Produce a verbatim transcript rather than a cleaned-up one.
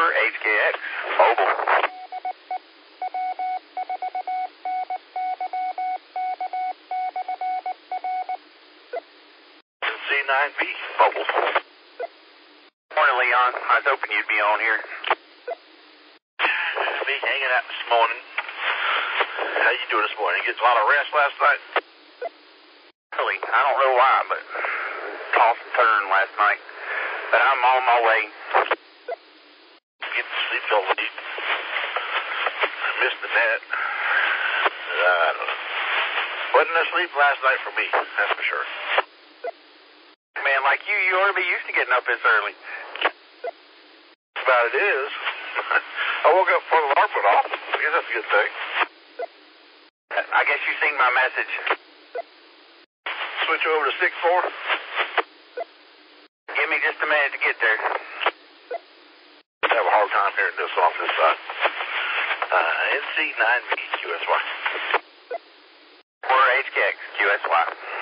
H K X, mobile. C nine B, mobile. Morning, Leon. I was hoping you'd be on here. Me hanging out this morning. How you doing this morning? You get a lot of rest last night? Really, I don't know why, but toss and turn last night. But I'm on my way. Get to sleep all late. I missed the net. I don't know. Wasn't enough sleep last night for me, that's for sure. Man, like you, you ought to be used to getting up this early. That's about it is. I woke up before the alarm went off. I guess that's a good thing. I guess you seen my message. Switch over to six four. Give me just a minute to get there. I have a hard time hearing this off this side. Uh, N C nine B Q S Y. We're H K X, Q S Y.